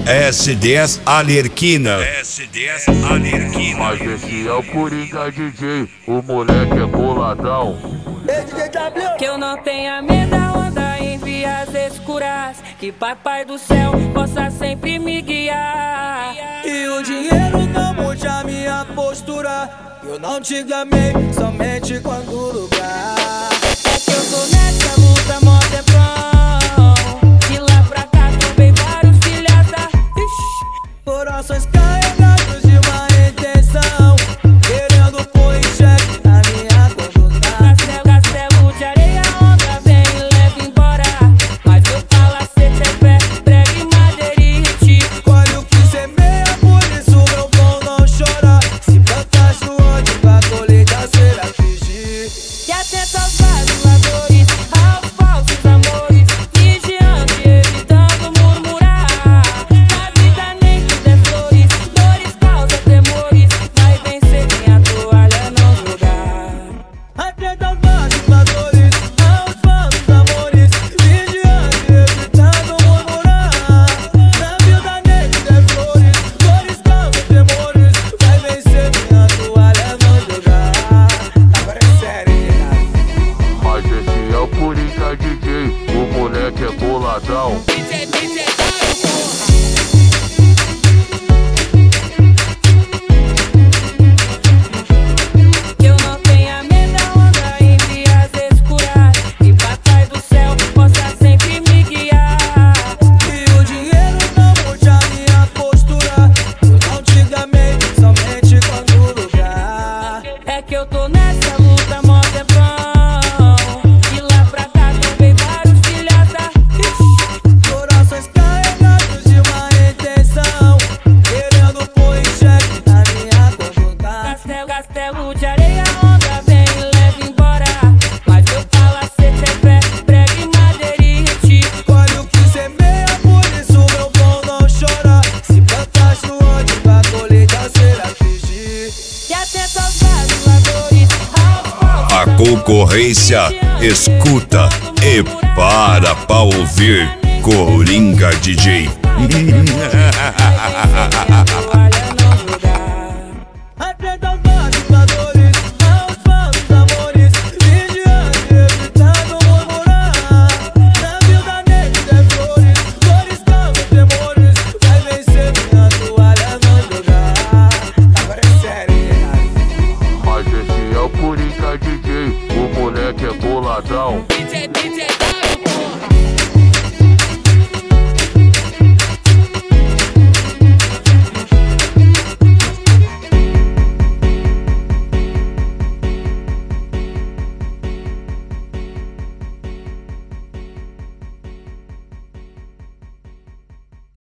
S10 Alerquina. Mas esse é o Coringa DJ, o moleque é boladão. Que eu não tenha medo da onda em vias escuras, que papai do céu possa sempre me guiar. E o dinheiro não mude a minha postura, eu não te gamei somente quando lugar. É que eu tô nessa luta mó tempão, de lá pra cá tomei vários filhas da corações carregados de má intenção, querendo pôr em xeque a minha conduta. Castelo de areia, onda vem e leva embora, mas meu palacete é fé, prega e madeirite. Colhe o que semeia, por isso meu pão não chora. Se plantaste no onde pra colheita será fingir. E atento aos vaciladores, aos falsos amores, vigiando e evitando murmurar. Na vida nem tudo é flores, dores causam temores, vai vencer quem a toalha não jogar. Atenta aos vaciladores, aos falsos amores, vigiando e evitando murmurar. Na vida nem tudo é flores, dores causam temores, vai vencer minha toalha não jogar. Agora é sério, ligado? Mas esse é o Coringa DJ, o moleque é boladão. Que eu não tenha medo da onda em vias escuras, que papai do céu possa sempre me guiar. E o dinheiro não mude a minha postura, eu não te gamei somente quando lugar. É que eu tô nessa luta mó tempão, de lá pra cá tomei vários filhas da Corações carregados de má intenção, querendo pôr em xeque a minha conduta. Castelo de areia, onda vem e leva embora, mas meu palacete é fé, prega e madeirite. Colhe o que semeia, por isso meu pão não chora. Se plantaste no onde pra colheita será fingir. E atento aos vaciladores, aos falsos A concorrência escuta e para ouvir Coringa DJ.